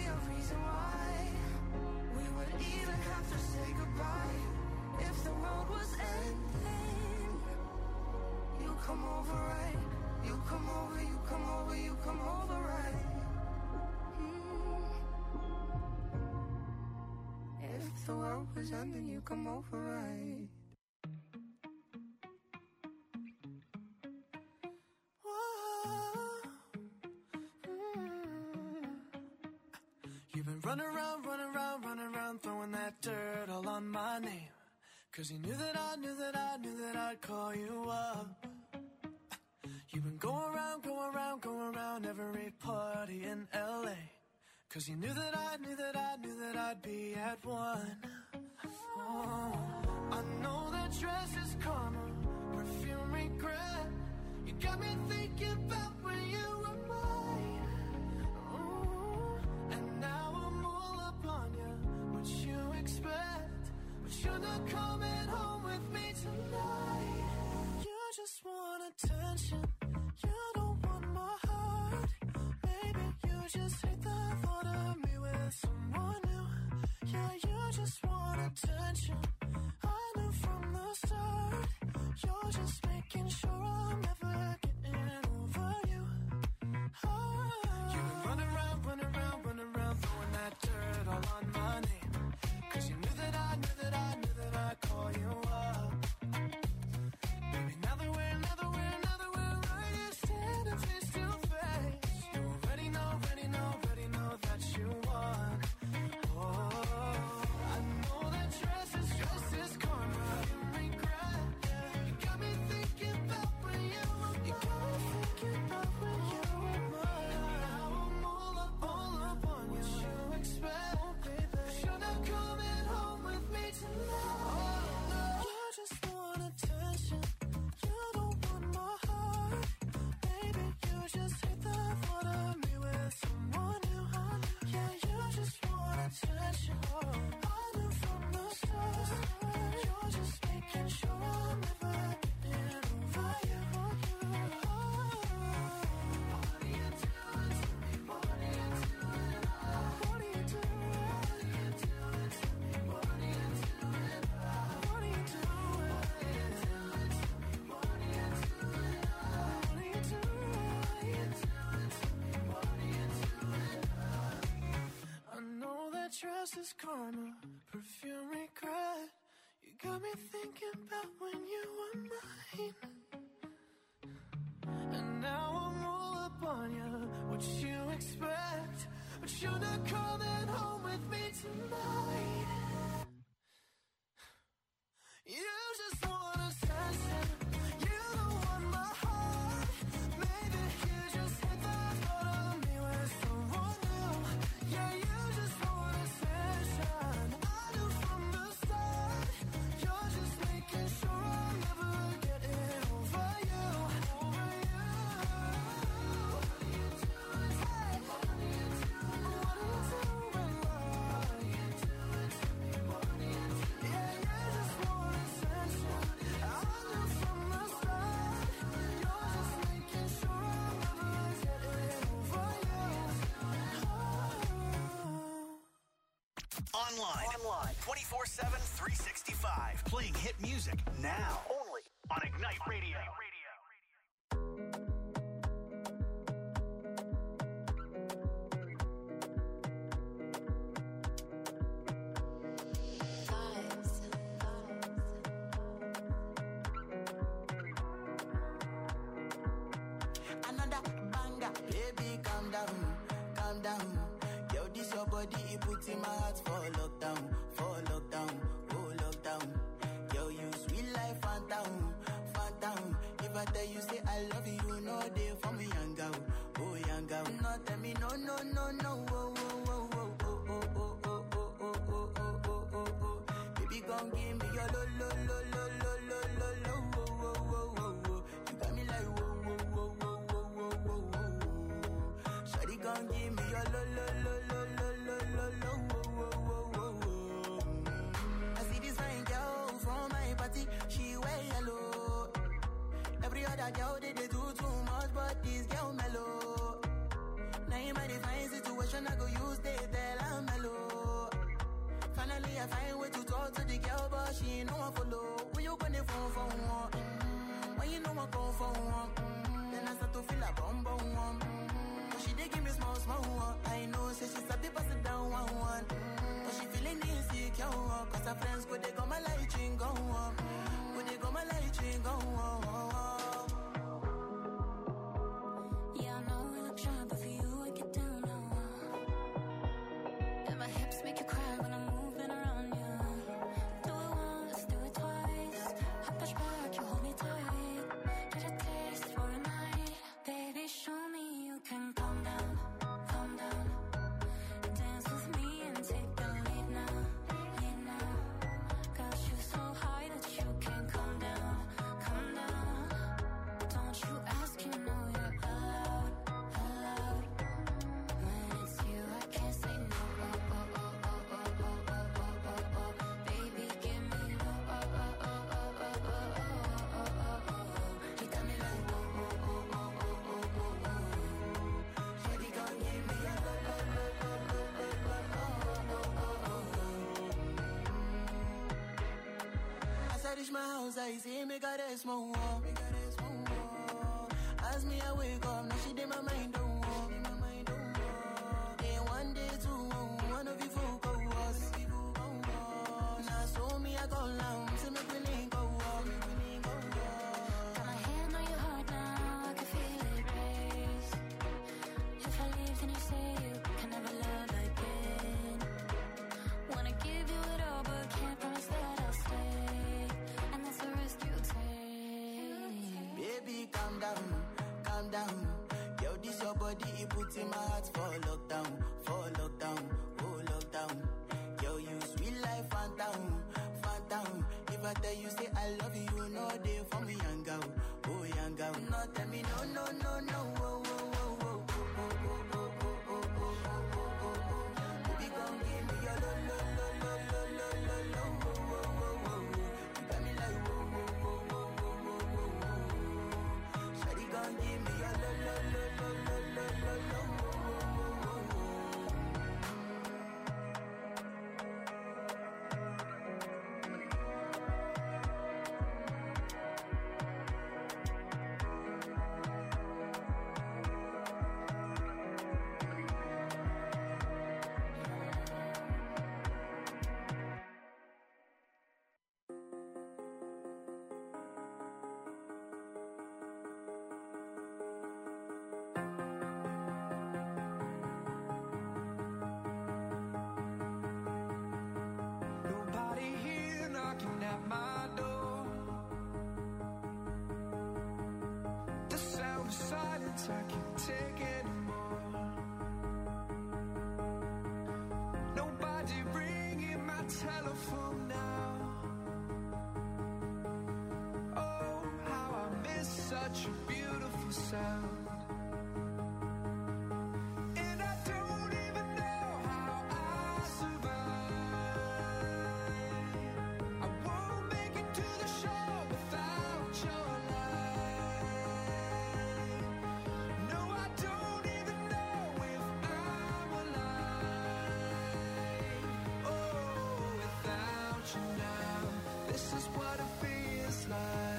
a reason why we would even have to say goodbye. If the world was ending, you come over right. You come over, you come over, you come over right. If the world was ending, you come over right. You've been running around, throwing that dirt all on my name. 'Cause you knew that I'd call you up. You've been going around every party in LA. 'Cause you knew that I'd be at one. Oh, I know that dress is karma, perfume regret. You got me thinking about when you were mine. Oh, and now I'm all up on you. What you expect? But you're not coming home with me tonight. You just want attention. You don't want my heart. Maybe you just hate the thought of me with someone new. Yeah, you just want attention. I knew from the start. You're just making sure I'm never getting over you. Oh. You've been running around, throwing that dirt all on my name. 'Cause you knew that I'd call you up. Baby, now that we're right here standing face to face, you already know that you won. Oh, I know that dress is karma, regret. You got me thinking about when you were mine. You got me thinking about when you were mine. Now I'm all up on you. What you expect? Oh, baby, you're not coming home with me tonight. Oh, no. You just want attention. You don't want my heart. Baby, you just hate the thought of me with someone new. Yeah, you just want attention. I knew from the start. You're just making sure I'm never getting over you. What are you doing to me? What are you doing? What are you doing to me? What are you doing? What are you doing? What are you doing? What are you doing? What are you doing? I know that dress is karma, perfume regret. You got me thinking about when you were mine. And now I'm all up on you. What you expect? But you're not coming home with me tonight. You just want attention. You don't want my heart. Maybe you just hate the thought of me with someone new. Yeah, you just want attention. I knew from the start. You're just making sure I'm never getting over you. Over you. What are you doing? Hey. What are you doing? What are you doing? What are you doing to me? What are you doing? Yeah, you just want attention. I knew from the start. You're just making sure I'm never getting over you. Online 24/7, 365. Playing hit music now. Only on Ignite Radio. Another banger. Baby, calm down. Yo, this your body, it puts in my heart for lockdown, oh lockdown. Yo, you sweet life, phantom. If I tell you, say I love you, you know they for me, young girl, oh young girl. No, tell me, no, oh, baby, gon' give me your lo. You got me like, shawty gon' give me your lo. I see this fine girl from my party, she wear yellow. Every other girl they do too much, but this girl mellow. Now in my divine situation, I go use they tell I'm mellow. Finally, I find way to talk to the girl, but she ain't no one follow. When you gonna phone for one? When you know I go for one? Then I start to feel a bum bum one. But she dey give me small small one. I know, say she's a bit pass it down one one. But she feeling insecure, cause her friends go they go my light ring go on. Go they go my light ring go on. Yeah, I know we look shy, but for you I get down low. And my hips make you cry when I'm moving around you. Do it once, do it twice. I push back, you hold me tight. Get a taste for a night. Baby, show me you can calm down, calm down. Dance with me and take the lead now, lead now. Got you so high that you can't calm down, calm down. Don't you ask, you know you're allowed, allowed. When it's you, I can't say no. Oh, oh, oh, oh, oh, oh, oh, oh, oh, oh. Baby, give me low. Oh, oh, oh, oh, oh, oh, oh, oh, oh, oh. He got me like whoa, whoa, whoa, whoa, whoa, whoa, whoa, whoa. Shawty gon' give me a low, low, low, low, low, low, low, oh, oh, oh, oh. As I reach my house, I see me got a small wall. As me, I wake up, now she did my mind don't walk. Day one, day two, one of you folk go us. Now so me, I go down, so make me link go walk. Got my hand on your heart now, I can feel it race. If I leave, then you say you can never love again. Wanna give you it all, but can't promise that I'll stay. And that's the risk you take. Baby, calm down, calm down. Yo, this your body, it puts in my heart for lockdown, oh lockdown. Yo, you sweet life, phantom, phantom. If I tell you, say I love you, you know they for me, young girl, oh young girl. No, tell me no, no, no, no, oh, oh, oh, oh, oh, oh, oh, oh, oh, oh, oh, oh, oh. Baby, come give me your lo, lo, lo, lo, lo, lo, lo, lo, oh, oh, oh, oh, oh. You got me like whoa, whoa, whoa, whoa, whoa, whoa, whoa, whoa. Shawty gon' give me your lo, lo, lo, lo, lo, lo, lo, lo, oh, oh, oh, oh, oh. Nobody here knocking at my door. The sound of silence I can't take anymore. Nobody ringing my telephone now. Oh, how I miss such a beautiful sound. And I don't even know how I survive. I won't make it to the shore without your light. No, I don't even know if I'm alive. Oh, without you now, this is what it feels like.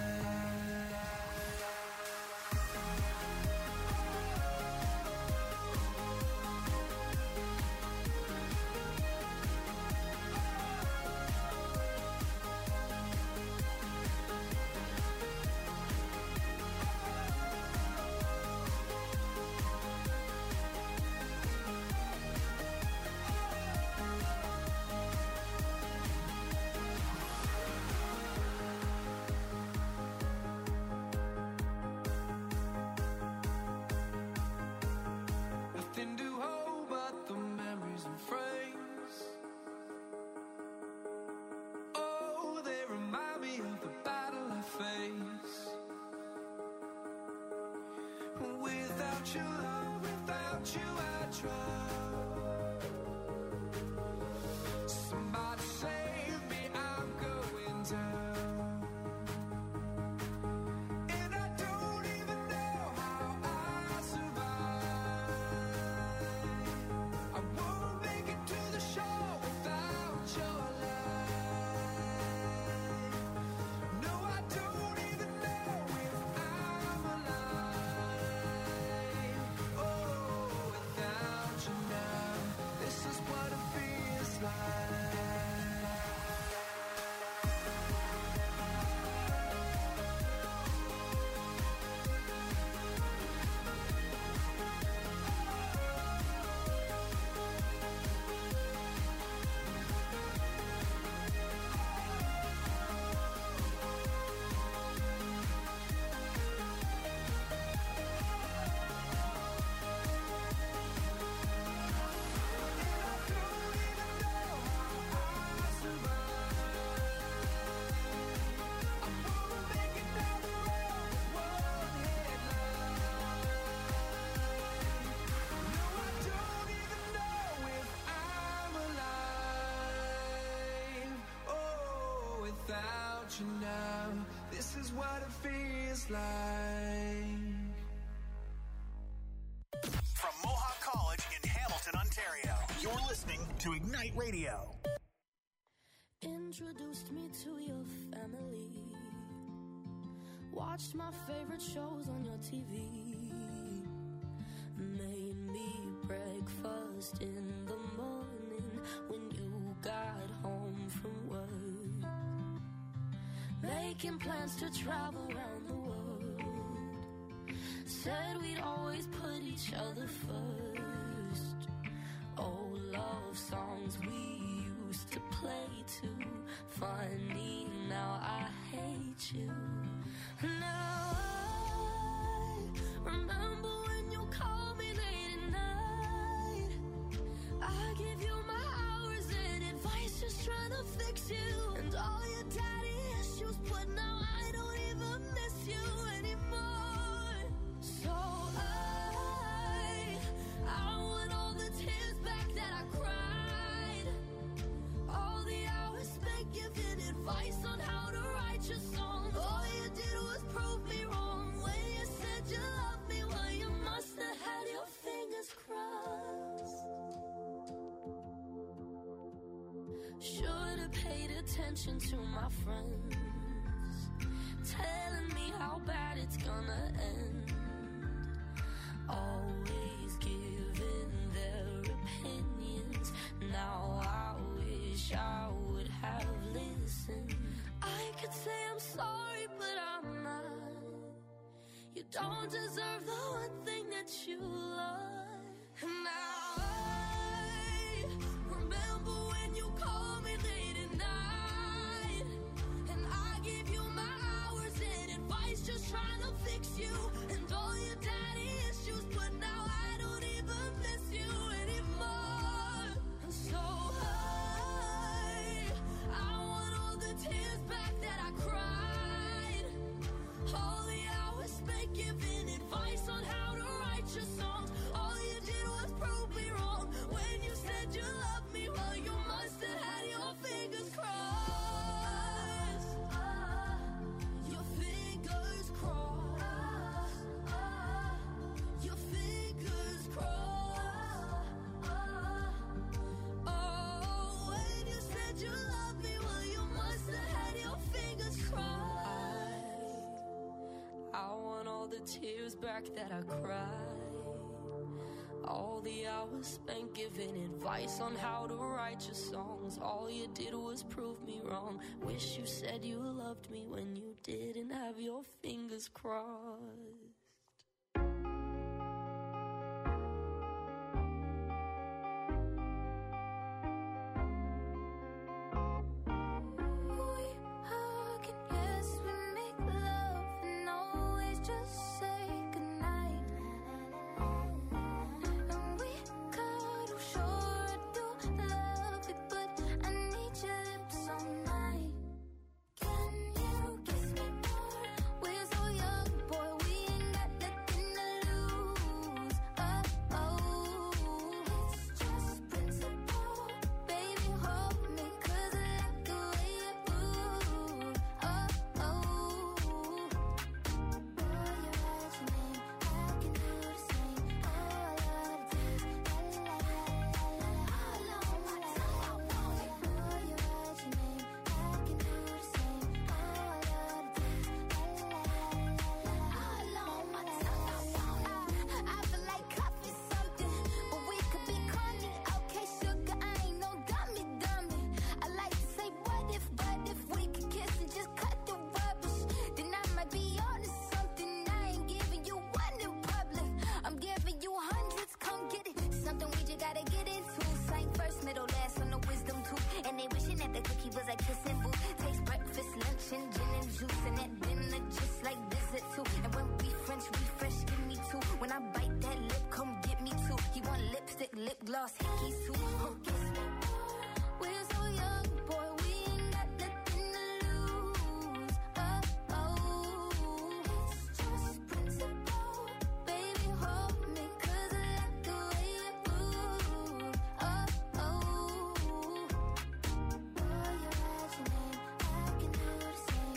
Nothing to hold but the memories and frames. Oh, they remind me of the battle I face. Without your love, without you I drown. Somebody save me, I'm going down. And I don't even know how I survive. without you now. This is what it feels like. From Mohawk College in Hamilton, Ontario, you're listening to Ignite Radio. Introduced me to your family. Watched my favorite shows on your TV. Made me breakfast in the morning when you got home from work. Making plans to travel around the world. Said we'd always put each other first. Old love songs we used to play too. Funny, now I hate you. Now I remember when you called me late at night. I give you my hours and advice, just trying to fix you. And all your daddy issues, but now I don't even miss you anymore. So I want all the tears back that I cried. All the hours spent giving advice on how to write your songs. All you did was prove me wrong. When you said you loved me, well, you must have had your fingers crossed. Should've paid attention to my friends, telling me how bad it's gonna end. Always giving their opinions. Now I wish I would have listened. I could say I'm sorry, but I'm not. You don't deserve the one thing that you love. And now I remember when you called me late at night. And I gave you my hours and advice, just trying to fix you. And all your daddy issues, but now I don't even miss you anymore. So I want all the tears back that I cried. All the hours spent giving advice on how to write your songs. All you did was prove me wrong. When you said you loved me, well, you must have had your fingers crossed. Your fingers crossed. Your fingers crossed. Oh, when you said you loved me, well, you must have had your fingers crossed. I want all the tears back that I cried. All the hours spent giving advice on how to write your songs. All you did was prove me wrong. Wish you said you loved me when you didn't have your fingers crossed. We hug and yes, we make love and always just say goodnight. And we cuddle, sure I do love it, but I need your lips all night. Can you kiss me more? We're so young, boy, we ain't got nothing to lose. Oh, it's just principle. Baby, hold me, 'cause I like the way you move. Oh, boy, you write your name, I can do the same. Oh, I love the taste, la la la la la la. All on my tongue, boy, you write your name, I can do the same. Oh, I love the taste, la la la la la. All on my tongue, I feel like coffee something, but we could be corny. Okay, sugar, I ain't no dummy. I like to say what if we could kiss and just cut the rubbish, then I might be on to something. I ain't giving you one in public, I'm giving you hundreds, come get it. Something we just gotta get into. Sang first, middle, last on the wisdom tooth. And they wishing that the cookie was a kissing booth. Taste breakfast, lunch, and gin and juice. And at dinner, just like visit too. And when we French refresh, give me two. When I bite that lip, come get me two. He want lipstick, lip gloss, hickeys too. Oh, kiss me more. We're so young, boy, we ain't got nothing to lose. Oh, it's just principle. Baby, hold me, 'cause I like the way you move. Oh, boy, you write your name, I can do the same.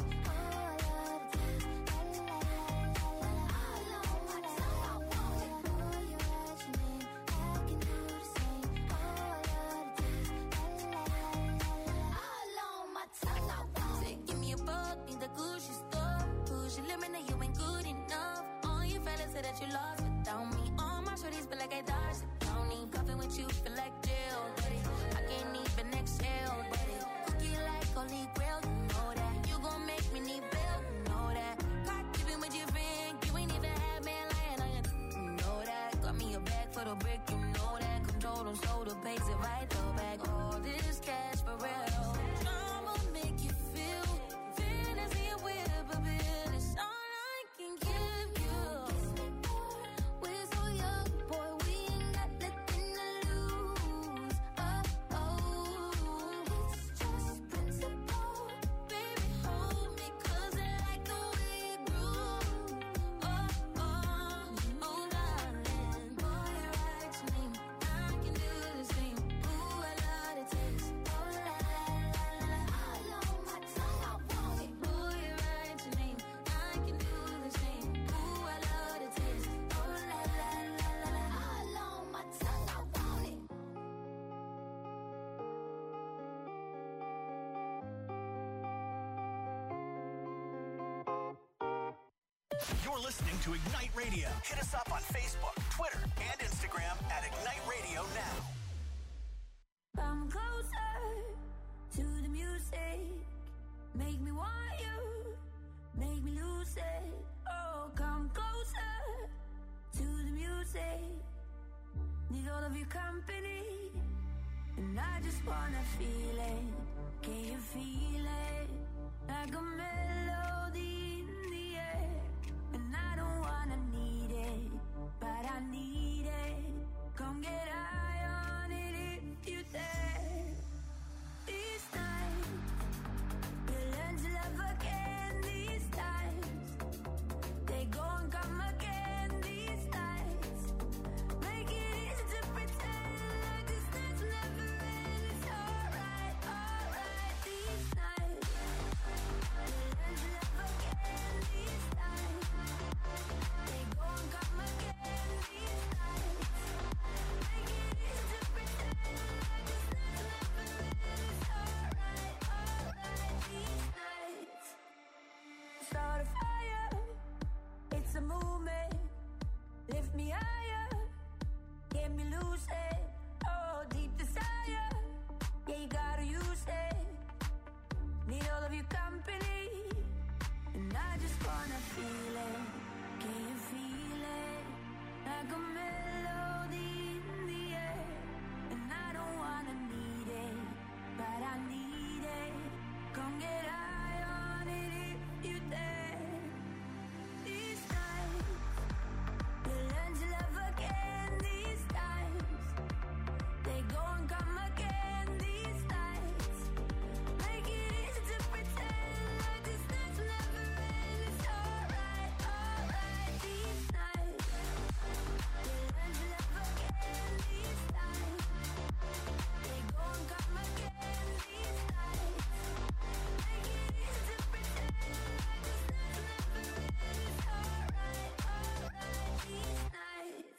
say that you lost without me. All my shorties feel like I dodged the county. Coughing with you feel like jail, daddy. I can't even exhale, daddy. Cookie like Holy Grail, you know that. You gon' make me need bail, you know that. Caught keeping with your friend, you ain't even had man lying on you, you know that. Got me a bag for the brick, you know that. Control them, so the pays it right, throw back all this cash for real. I'ma make you feel fantasy and whip a bit. It's all I can give you. We're so young, boy, we ain't got nothing to lose. Oh, it's just principle. Baby, hold me, 'cause I like the way you groove. Oh, darling, boy, you're right to me. I can do the same. Ooh, I love the taste. Oh, la, la, la, la. All on my tongue, I want it. Boy, you're right to me. I can do the same. Ooh, I love the taste. Oh, la, la, la, la, la. All on my tongue, I want it. You're listening to Ignite Radio. Hit us up on Facebook, Twitter, and Instagram at Ignite Radio Now. Come closer to the music. Make me want you. Make me lose it. Oh, come closer to the music. Need all of your company. And I just wanna feel it. Can you feel it? Like a melody in the air. And I don't wanna need it, but I need it. Come get high on it if you dare. These nights, we'll learn to love again. These times, they go and come again. These nights, make it easy to pretend like this night's never end. It's alright, alright. These nights, we'll learn to love again. These times, they go and come again. These nights, make it easy to pretend like this night's never end. It's alright, alright. These nights, start a fire. It's a movement. Lift me higher. Get me lucid. Oh, deep desire. Yeah, you gotta use it. Need all of your company. And I just wanna feel it. Can you feel it? Like a melody in the air. And I don't wanna need it, but I need it. Come get high on it if you dare. These nights, we'll learn to love again. These times, they go and come again. These nights, make it easy to pretend like this night's never end. It's alright, alright. These nights, we'll learn to love again. These times, they go and come again. These nights, make it easy to pretend like this night's never end. It's alright, alright. These nights.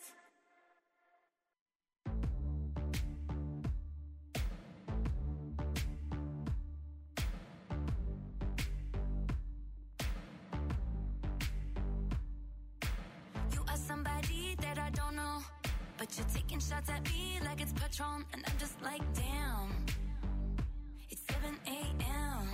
You are somebody that I don't know, but you're taking shots at me like it's Patron, and I'm just like, damn. It's 7 a.m.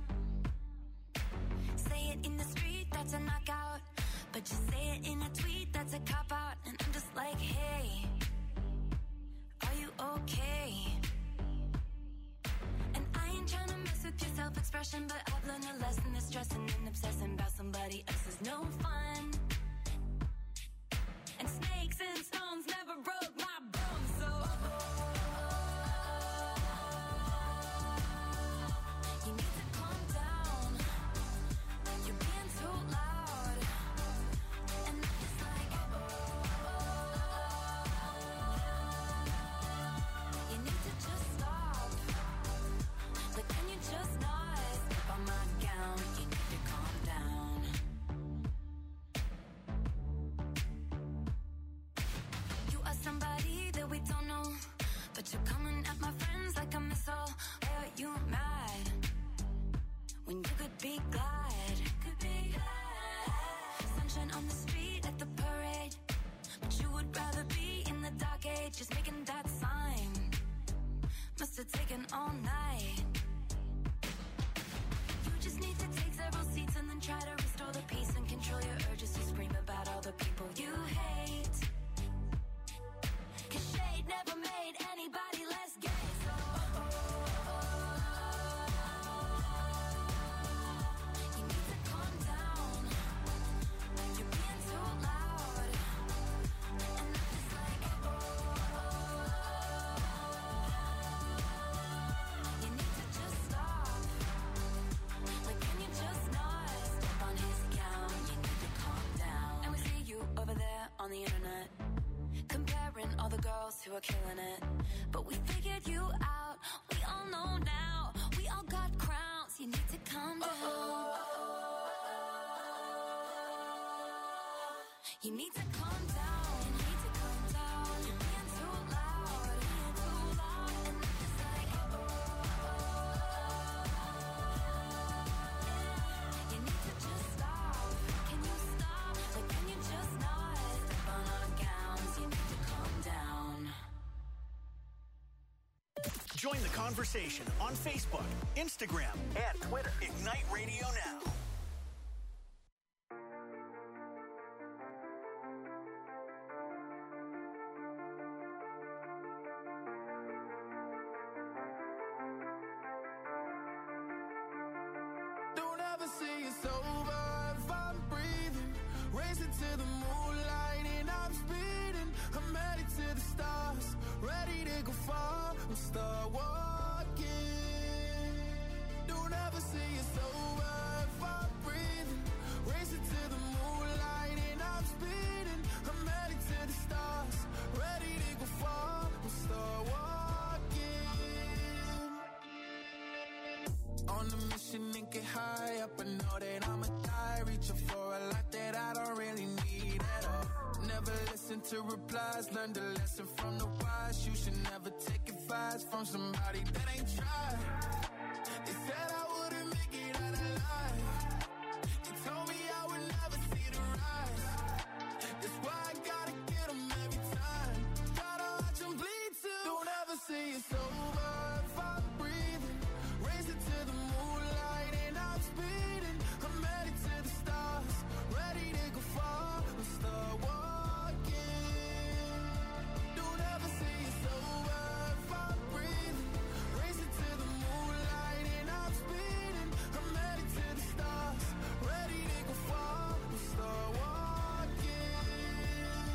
Say it in the street, that's a knockout, but you say it in a tweet, that's a cop out, and I'm just like, hey, are you okay? And I ain't tryna mess with your self-expression, but I've learned a lesson that stressing and obsessing about somebody else is no fun. And snakes and stones never broke my bones, so you need to calm down. You're being too loud, and I'm just like, you need to just stop. But can you just not step on my gown? You need to calm down. You are somebody that we don't know, but you're coming at my friends like a missile. Why are you mad when you could be glad? Sunshine on the street at the parade. late, just making that sign. Must have taken all night. You just need to take several seats and then try to restore the peace and control your urges to scream about all the people you hate. 'Cause shade never made anybody less gay. So you need to calm down. You're being too loud. And I'm just like, you need to just stop. Like, can you just not step on his gown? You need to calm down. And we see you over there on the internet, comparing all the girls who are killing it. But we figured you out. We all know now. We all got crowns. You need to calm down. You need to calm down. You need to calm down. You're being too loud. Being too loud. And I'm just like, you need to just stop. Can you stop? Like, can you just not step on our gowns? You need to calm down. Join the conversation on Facebook, Instagram, and Twitter. Ignite Radio Now. Don't ever say it's over if I'm breathing. Racing to the moonlight and I'm speeding. I'm headed to the stars, ready to go far. I'm start walking. Don't ever say it's over if I'm breathing. Racing to the moonlight and I'm speeding. I'm headed to the stars, ready to go far. I'm start walking. On a mission and get high up, I know that I'ma die. Reaching for a lot that I don't really need at all. Never listen to replies, learn the lesson from the wise. You should never take advice from somebody that ain't tried. They said I wouldn't make it out alive. They told me I would never see the rise. That's why I gotta get them every time. Gotta watch them bleed too. Don't ever say it's over if I'm breathing. Racing to the moonlight and I'm speeding. I'm headed to the stars, ready to go far. I'm start walking. Don't ever say it's over if I'm breathing. Racing to the moonlight and I'm speeding. I'm headed to the stars, ready to go far. I'm start walking.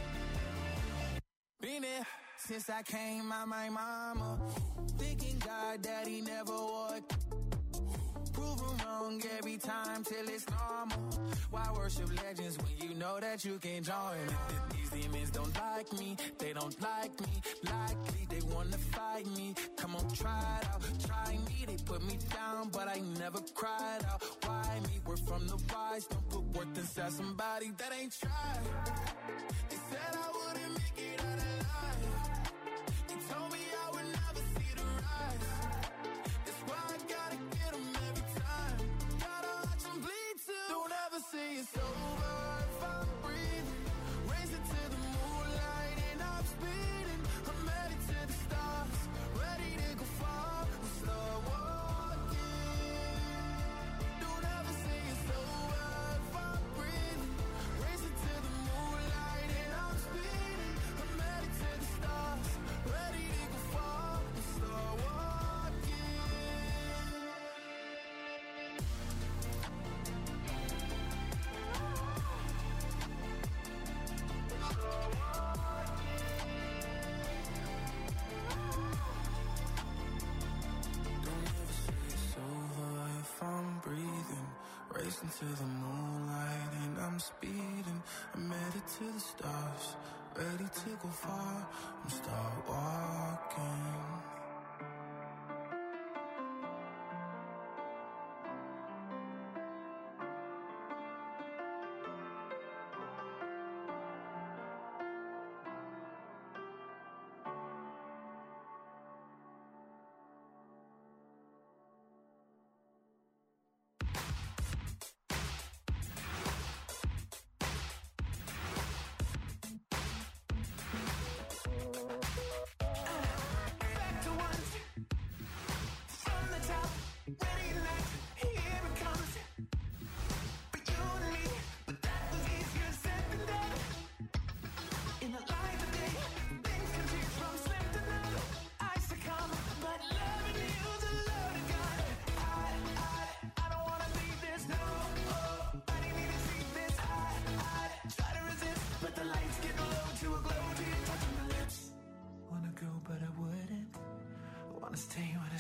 Been there since I came out my mama. Thinking God that he never would. Proven wrong every time till it's normal. Why worship legends when you know that you can join? These demons don't like me, they don't like me. Likely they wanna fight me. Come on, try it out, try me. They put me down, but I never cried out. Why me? We're from the wise, don't put worth inside somebody that ain't tried. They said I wouldn't make it out alive. They told me I would never see the rise. That's why I gotta get them every time. Gotta watch them bleed too. Don't ever say it's over if I'm breathing. Racing to the moonlight and I'm speeding. I'm headed to the stars, ready to go far. I'm start walking. Don't ever say it's over if I'm breathing. Racing to the moonlight and I'm speeding. I'm headed to the stars, ready to go far. I'm start walking. Don't ever say it's over if I'm breathing. Racing to the moonlight and I'm speeding. I'm headed to the stars, ready to go far. I'm start walking.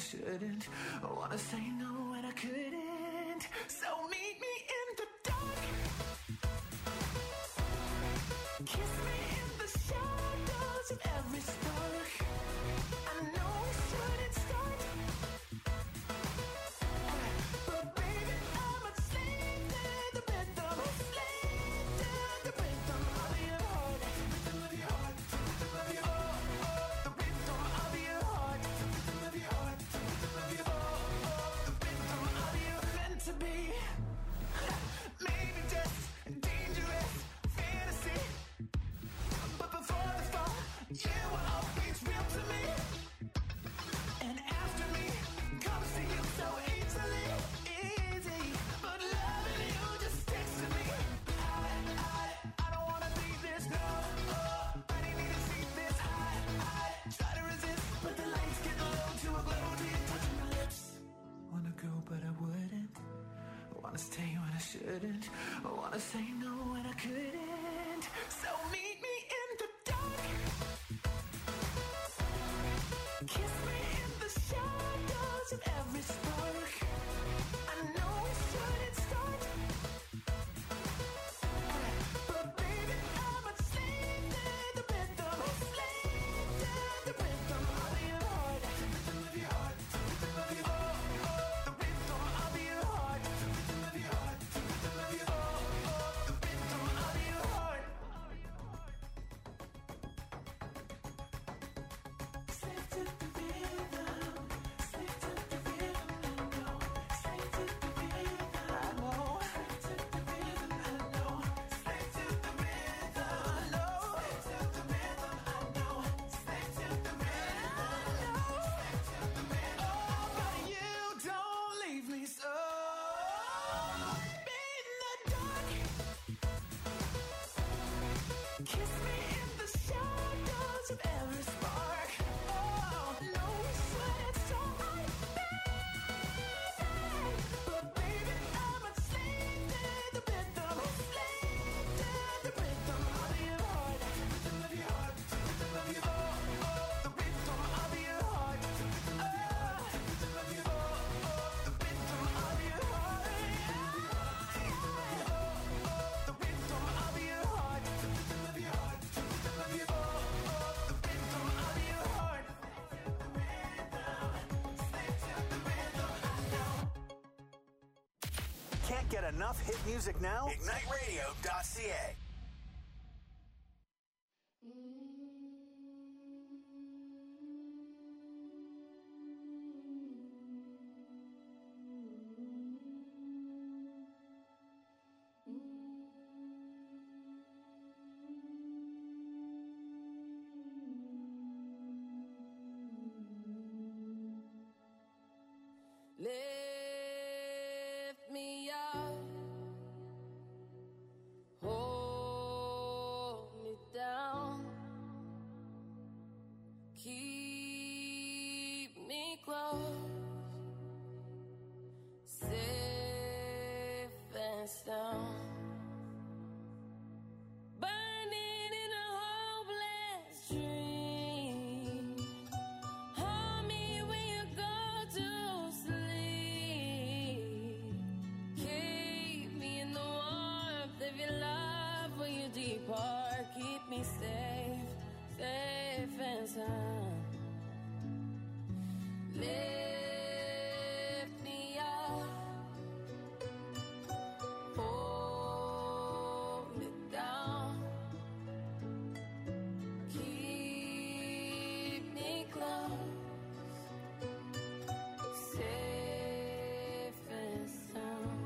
shouldn't. I wanna say no when I couldn't. So meet me in the dark. Kiss me in the shadows of every spark. I know we shouldn't start, but baby, I'm a slave to the rhythm. Slave to the rhythm of your heart. Rhythm of your heart. Rhythm of your heart. The rhythm of your heart. Rhythm of your heart. Rhythm of your heart. The rhythm of your meant to be. Maybe just dangerous fantasy, but before the fall, you were always real to me. And after me comes to you so easily, easy. But loving you just sticks to me. I don't wanna leave this, no. I didn't need to see this. I try to resist, but the lights get low to a glow till you're touching my lips. Wanna go, but I wouldn't. I wanna stay when I shouldn't. I wanna say no when I couldn't. So meet me in the dark. Kiss me in the shadows of every spark. I know we shouldn't start, but baby, I'm a slave to the rhythm. Slave to the rhythm of your heart. Rhythm of your heart. Rhythm of your heart. The rhythm of your heart. Rhythm of your heart. Rhythm of your heart. The rhythm of your heart. Slave to the rhythm. Slave to the rhythm. I know. Slave to the rhythm. I know. Slave to the rhythm. I know. Slave to the rhythm. I know. Slave to the rhythm. I know. Slave to the rhythm. I know. Slave to the rhythm. Oh, but you don't leave me so. In the dark. Kiss me in the shadows of every spark. Oh, no, we sweat so right, baby. But baby, I'm a slave to the rhythm. Slave to the rhythm of your heart. Rhythm of your heart. Rhythm of your heart. The rhythm of your heart. Rhythm of your heart. The rhythm of your heart. The rhythm of your heart. Rhythm of your heart. Rhythm of your heart. The rhythm of your heart. Slave to the rhythm. I know. Can't get enough hit music now? IgniteRadio.ca. Lift me up, hold me down, keep me close, safe and sound. Burning in a hopeless dream. Hold me when you go to sleep. Keep me in the warmth of your love when you depart. Keep me safe, safe and sound. Lift me up, hold me down, keep me close, safe and sound.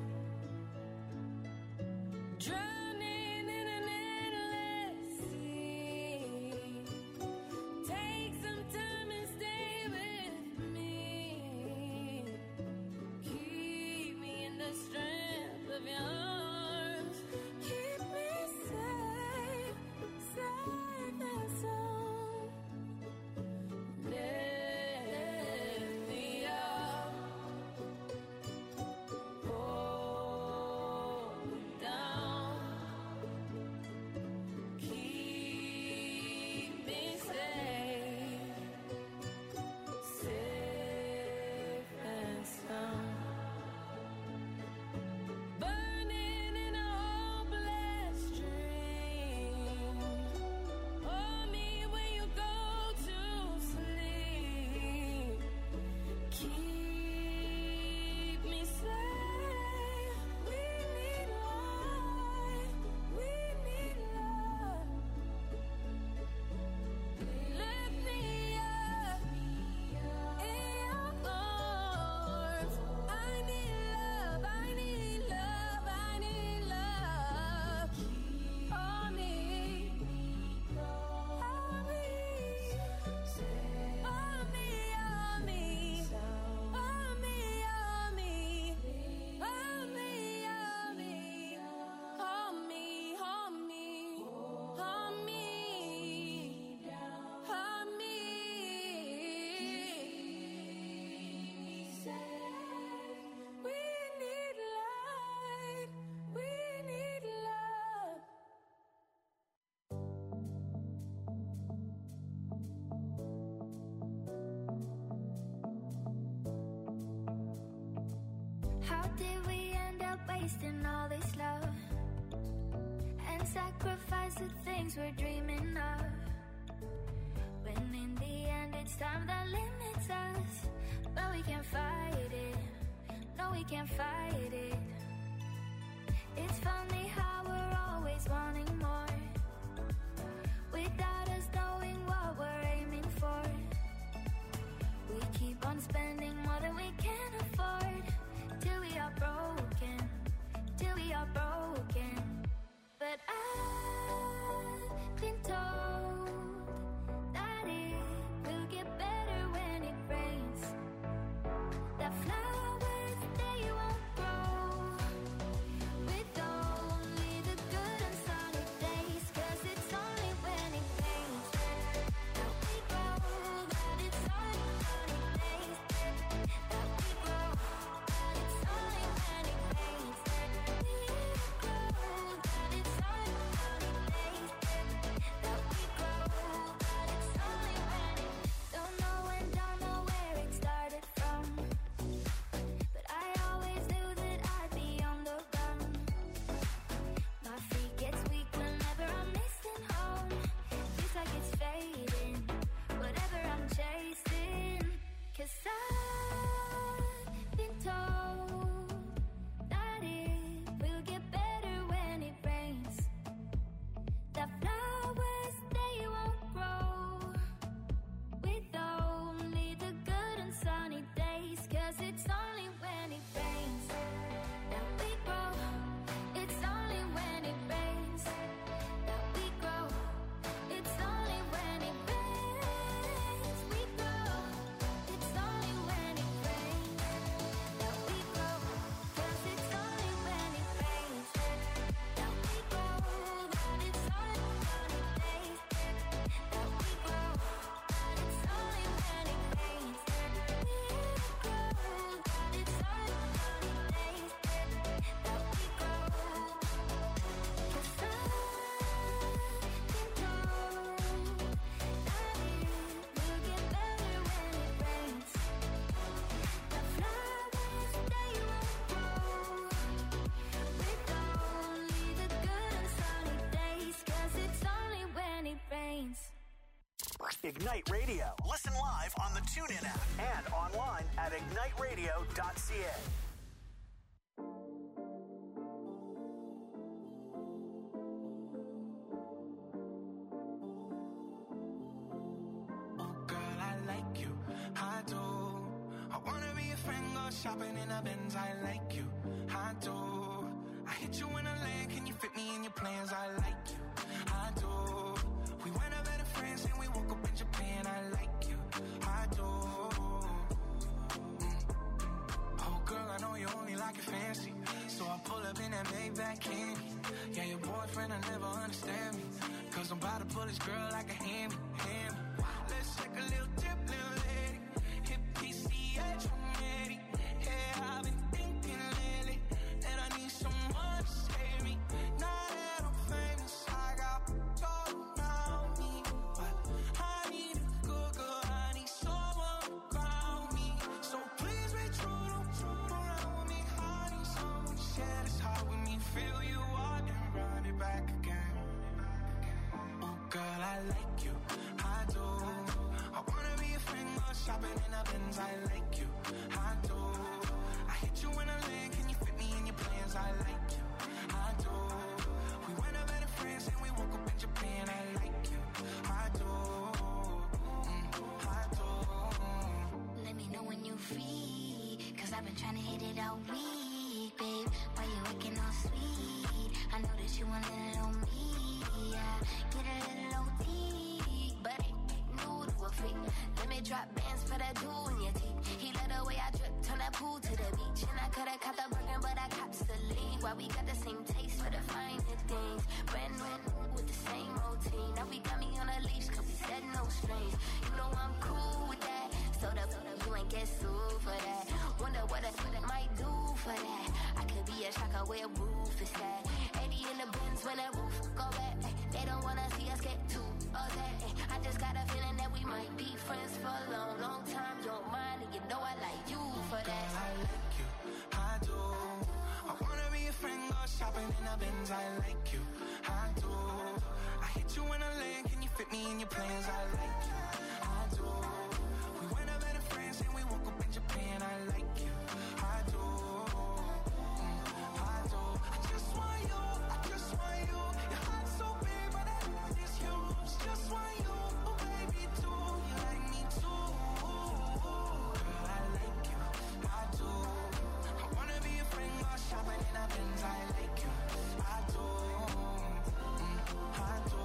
Drowning in an endless sea. Take some time and stay with me. How did we end up wasting all this love and sacrifice the things we're dreaming of, when in the end it's time that limits us? But we can't fight it, no we can't fight it. It's funny how we're always wanting more, without us knowing what we're aiming for. We keep on spending more than we can afford, till we are broken, till we are broken. But I've been told that it will get better when it rains, that flowers, they won't grow with only the good and sunny days, 'cause it's only when it rains that we grow, that it's only sunny days that we grow, that it's only when it rains that we grow, that it's only sunny days that we grow, that it's only when it. Don't know when, don't know where it started from, but I always knew that I'd be on the run. My feet gets weak whenever I'm missing home. Feels like it's fading, whatever I'm chasing. 'Cause I've been told that it will get better when it rains, that flowers, they won't grow with only the good and sunny days, 'cause it's only when it rains that we grow, it's only when it rains that we grow, it's only when it rains we grow, it's only when it rains that we grow, 'cause it's only when it rains that we grow, that it's only sunny days that we grow, that it's only when it rains that we grow, that it's only sunny days that we grow. 'Cause I've been told that it will get better when it rains, the flowers, they won't grow with only the good and sunny days, 'cause it's only when it rains. Ignite Radio. Listen live on the TuneIn app and online at igniteradio.ca. Oh, girl, I like you. I do. I wanna be a friend, go shopping in a Benz. I like you. I do. I hit you in a lane. Can you fit me in your plans? I like you. I do. We went a better friends and we woke up in Japan. I like you. I do. Oh, girl, I know you only like it fancy, so I pull up in that Maybach candy. Yeah, your boyfriend will never understand me, 'cause I'm about to pull this girl like a hand. Let's take a little trip, little lady. Hit PCH from Eddie. Yeah, I've been thinking lately that I need someone to save me. Now that I'm famous, I got all around me, but I need a good girl. I need someone to ground me. So please be true, don't troll around with me. I need someone to share this heart with me. Feel you out and run it back again. Oh, girl, I like you. I do. I wanna be a friend, go shopping in a Benz. I like you. I do. I hit you in a lane. Can you fit me in your plans? I like you. I do. We went a better friends and we woke up in Japan. I like you. I do. I do. Let me know when you're free, 'cause I've been trying to hit it all week, babe. Why you looking all sweet? I know that you want a little me, yeah. Get a little OT, but ain't new to a freak. Let me drop bands for that jewel in your teeth. He let the way I drip, turn that pool to the beach. And I coulda caught the Birkin, but I cops the lead. Why we got the same taste for the finer things. Brand new with the same routine. Now we got me on a leash, 'cause we said no strings. You know I'm cool with that. So you ain't get sued for that. Wonder what I might do for that. I could be a shocker where a roof is at. 80 in the Benz when that roof go back. They don't wanna see us get too upset. I just got a feeling that we might be friends for a long, long time. You're mine and you know I like you for that. Girl, I like you. I do. shopping in a Benz, I like you, I do. I hit you in a lane, can you fit me in your plans? I like you, I do. We went up in France and we woke up in Japan, I like you, I do. I do. I just want you, I just want you. Your heart's so big, but I love this huge. Just want you, oh baby, too. You like me too. Girl, I like you, I do. I wanna be a friend, go shopping in a Benz, I like you, I do. I do.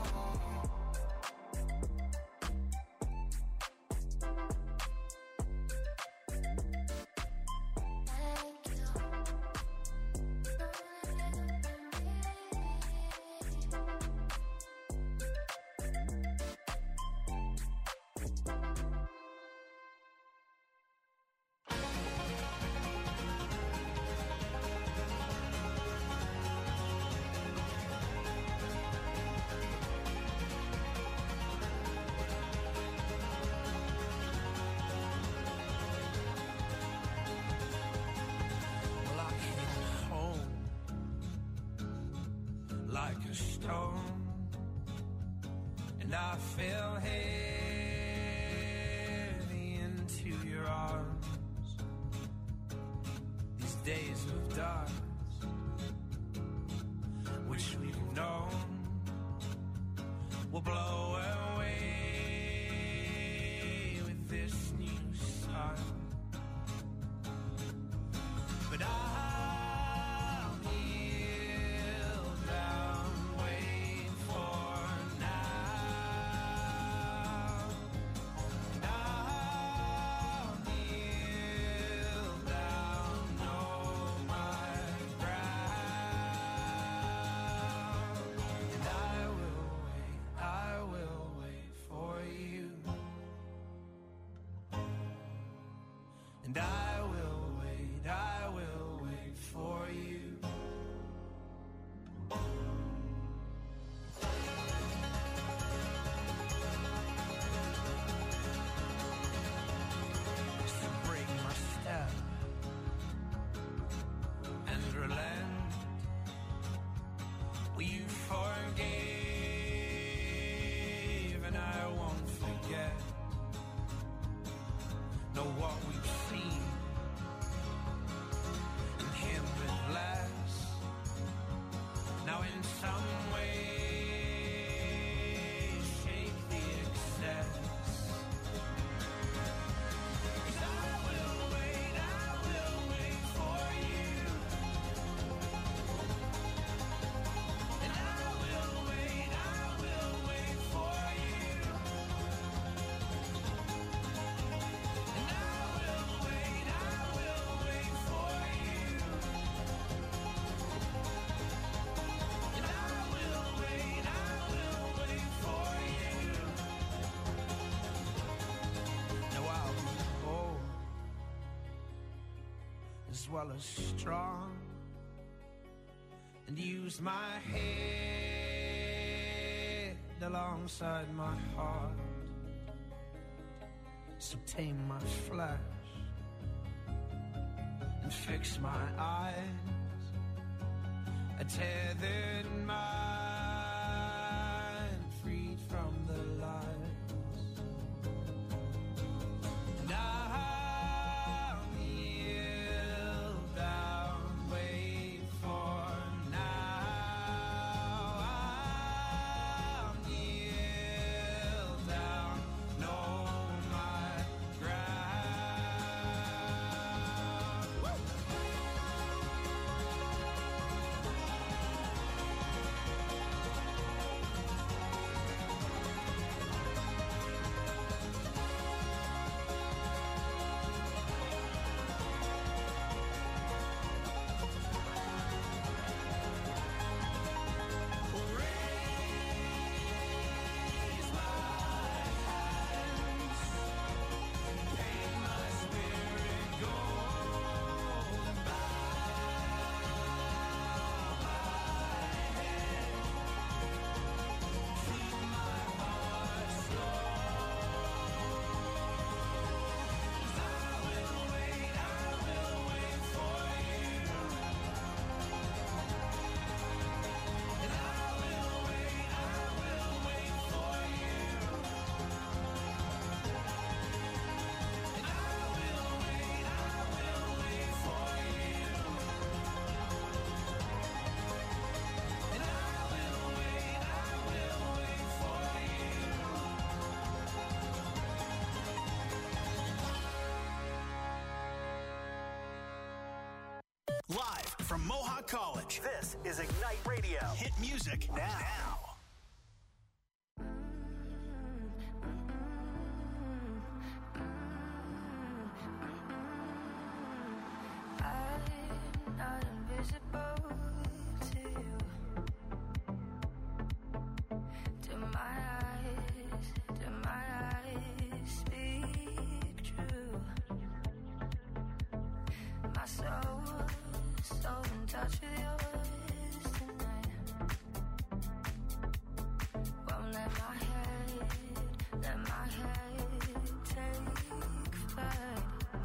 Like a stone, and I fell heavy into your arms. These days of dark, which we've known, will blow away with this new sun. But I'll kneel down, wait for now. And I'll kneel down, know my ground. And I will wait for you. And I will wait for you. So break my step and relent. Well, you forgave, and I won't forget. Know what we've seen and him with less. Now in some way shake the excess. 'Cause I will wait for you. And I will wait for you. And I will wait for you. And I will wait for you. Now I'll be bold as well as strong, and use my head alongside my heart. So tame my flesh and fix my eyes, a tethered mind freed from the lies. And I'll kneel down, wait for now. I'll kneel down, know my ground. college. This is Ignite Radio. Hit music now. I'm not invisible to you. Do my eyes speak true? My soul so in touch with yours tonight. Won't let my head take flight.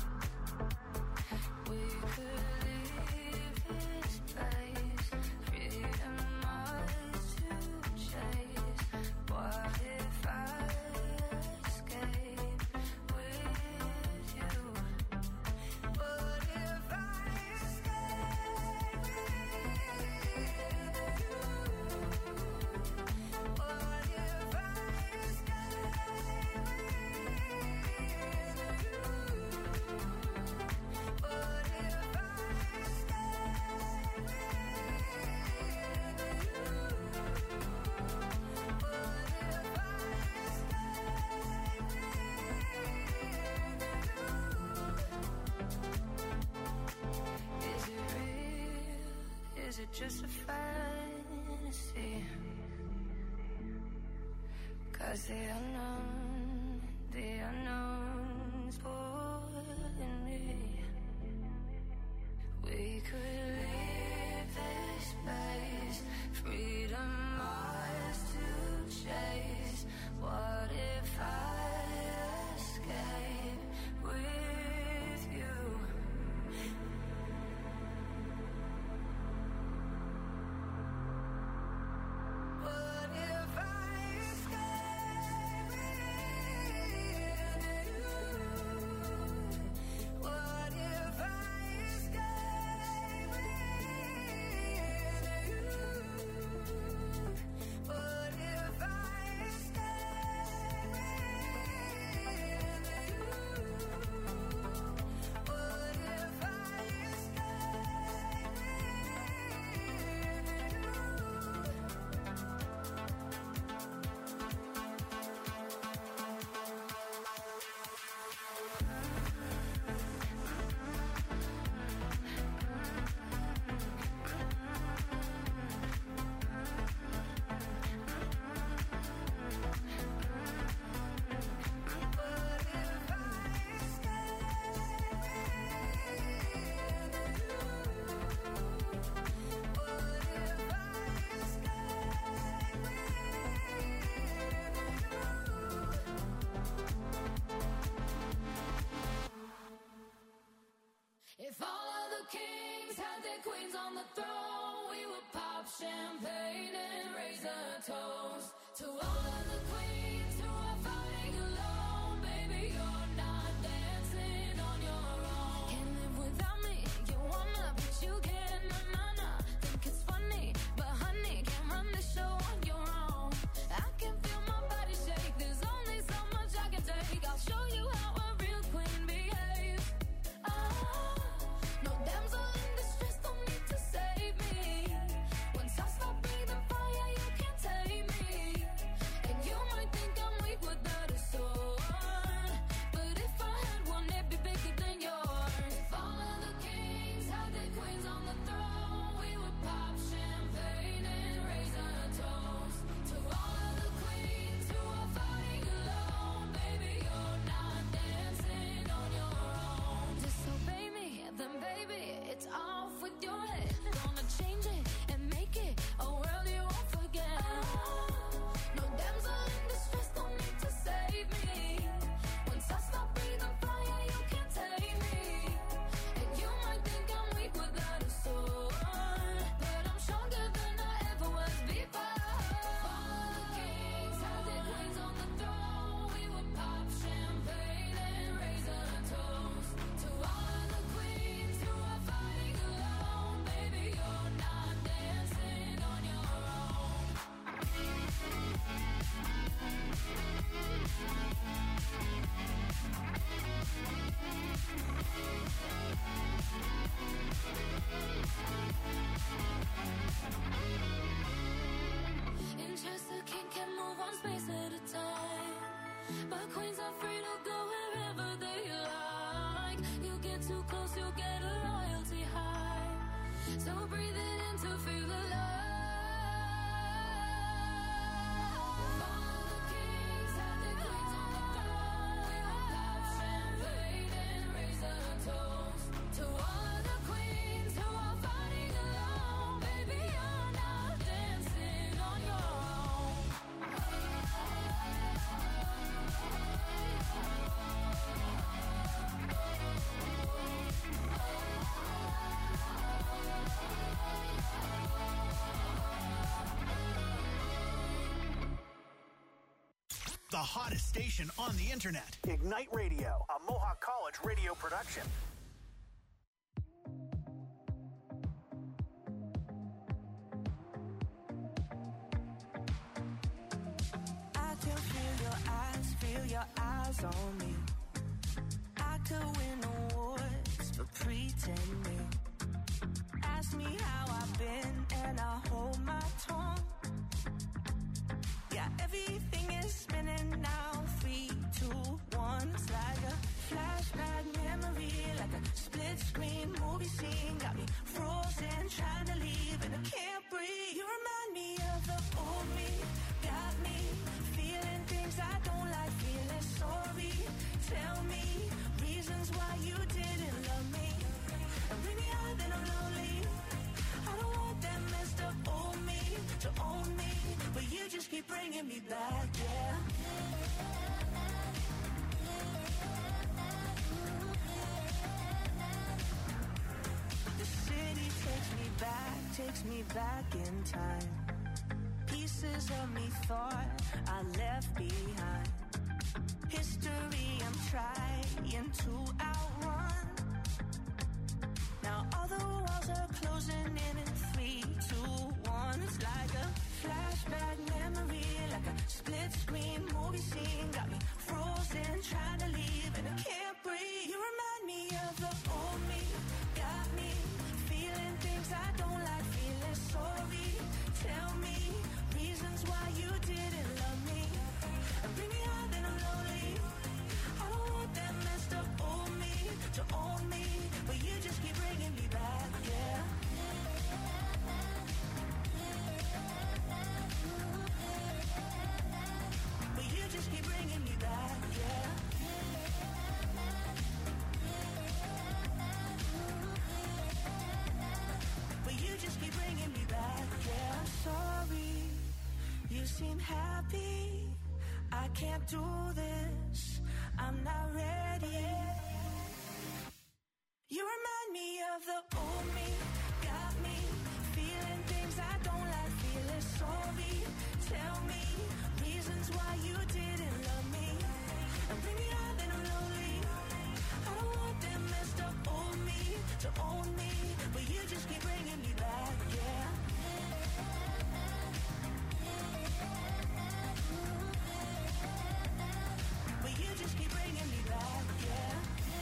We could leave this place, freedom ours to chase. What if I escape with you? What if I escape with you? What if I escape Is it real? Is it just a fantasy? 'Cause the unknown's pulling me. We could leave this place, freedom ours to chase. What if I escape with you? What if I escape with you? What if I escape with you? What if I escape with you? What if I escape If all of the kings had their queens on the throne, we would pop champagne and raise a toast to all of the queens who are fighting alone. Baby, you're not dancing on your own. Can't live without me, you wanna, but you can't. Na. Think it's funny, but honey, can't run the show on your own. I can feel my body shake, there's only so much I can take. I'll show you how a real queen behaves. No damsel in distress, don't need to save me. Once I stop breathing fire, you can't take me. The hottest station on the internet. Ignite Radio, a Mohawk College radio production. I can feel your eyes on me. I could win awards for pretending. Ask me how I've been and I hold my tongue. Yeah, everything is spinning now. 3, 2, 1. It's like a flashback memory, like a split screen movie scene. Got me frozen, trying to leave and I can't breathe. You remind me of the old me. Got me feeling things I don't like, feeling sorry. Tell me reasons why you didn't love me. And bring me out, then I'm lonely. I don't want that messed up old me to own me, but you just keep bringing me back, yeah. The city takes me back in time. Pieces of me thought I left behind. History I'm trying to outrun. Now all the walls are closing in 3, 2, 1. It's like a flashback memory, like a split screen movie scene. Got me frozen, trying to leave and I can't breathe. You remind me of the old me. Got me feeling things I don't like, feeling sorry. Tell me reasons why you didn't love me. And bring me out, then I'm lonely. I don't want that messed up old me to own me, but you just keep bringing me back, yeah. But you just keep bringing me back, yeah. But you just keep bringing me back, yeah. I'm sorry, you seem happy. I can't do this, I'm not ready. You remind me of the old me. Got me feeling things I don't like, feeling sorry. Tell me reasons why you didn't love me. And bring me out, then I'm lonely. I don't want that messed up old me to own me, but you just keep bringing me back, yeah. But you just keep bringing me back, yeah.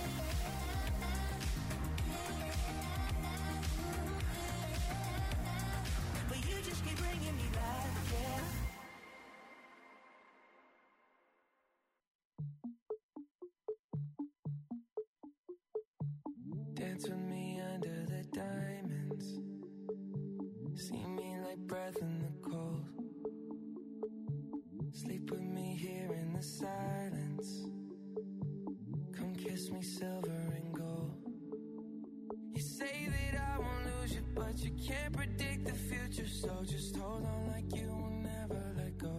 But you just keep bringing me back, yeah. Dance with me under the diamonds. See me like breath in the cold. Sleep with me here in the silence. Come kiss me silver and gold. You say that I won't lose you, but you can't predict the future. So just hold on like you will never let go.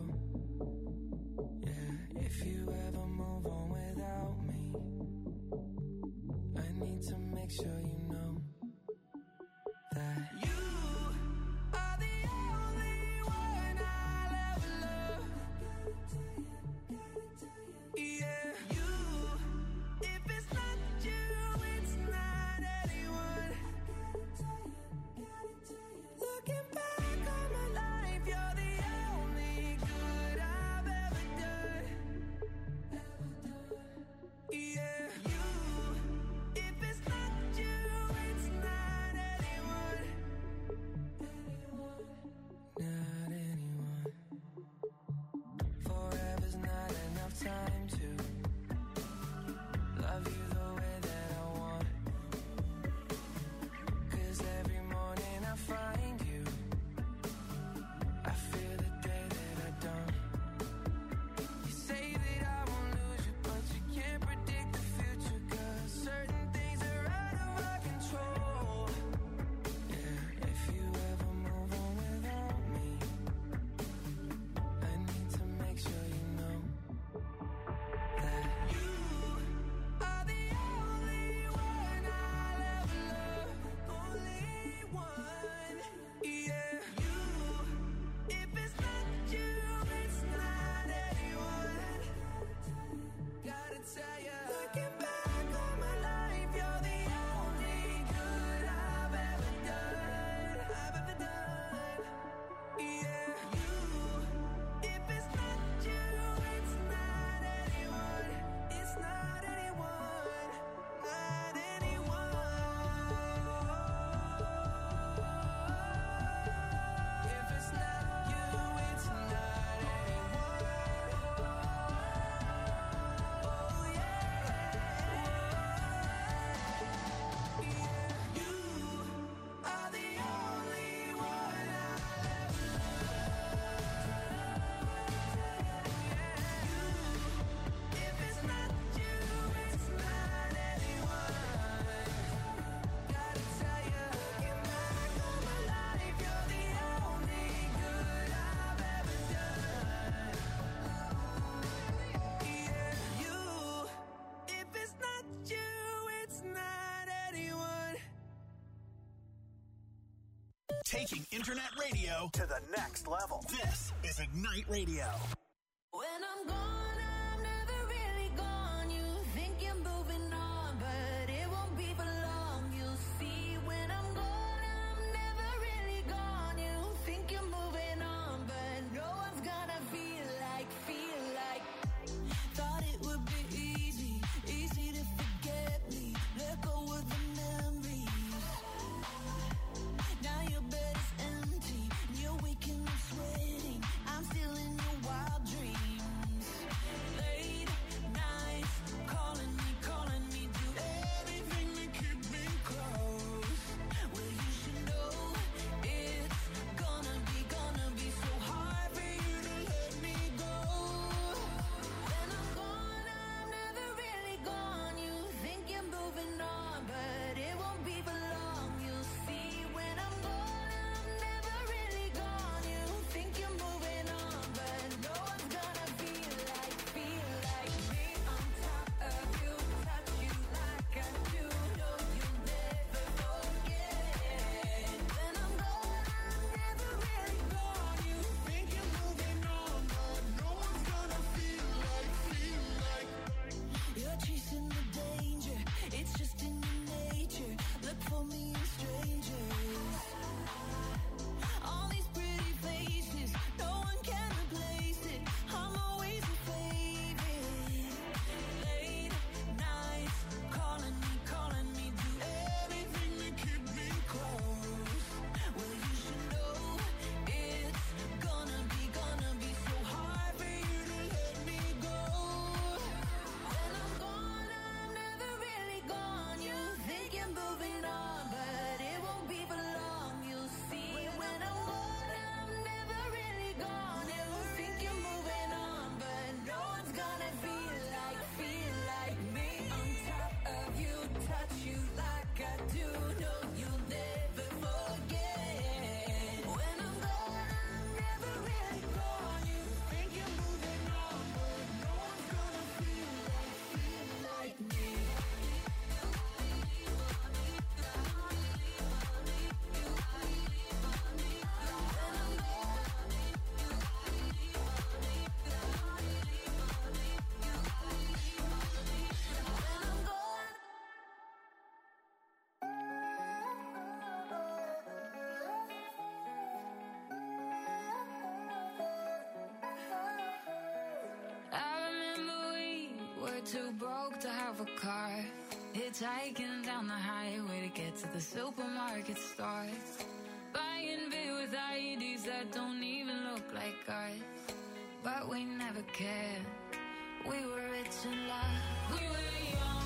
Yeah, if you ever move on without me, I need to make sure you know that you are the only one I'll ever love. Yeah, you. If it's not you, it's not anyone. Looking back on my life, you're the Taking internet radio to the next level. This is Ignite Radio. When I'm gone, I'm never really gone. You think you're moving on, but it won't be for long. You'll see when I'm gone, I'm never really gone. You think you're moving on, but no one's gonna feel like. Thought it would be easy to forget me. Let go of the memories. Now your bed is empty, and you're waking up sweating. I'm still in your wild dreams. Late nights, calling me, do anything to keep me close. Well, you should know it's gonna be so hard for you to let me go. When I'm gone, I'm never really gone. You think you're moving on, but it won't be for long. You'll see when I'm gone, I'm never really gone. You think you're moving on, but no one's gonna feel like me on top of you, touch you like I do. No, you'll never forget. When I'm gone, I'm never really gone. You think you're moving on, but no one's gonna feel like. You're chasing the danger, it's just in your nature. Look for me in strangers. All these pretty faces, no one can replace it. I'm always your favorite. Late nights, calling me, do anything to keep me close. Well, you should know it's gonna be so hard for you to let me go. When I'm gone, I'm never really gone. You think you're moving on, but it won't be for long. You'll see when I'm gone, I'm never really gone. You think you're moving on, but no one's gonna feel like me on top of you, touch you like I do. No, you'll never forget. When I'm gone, I'm never really gone. You think you're moving on, but no one's gonna feel like me. I remember we were too broke to have a car, hitchhiking down the highway to get to the supermarket store, buying beer with IEDs that don't even look like ours. But we never cared. We were rich in love. We were young.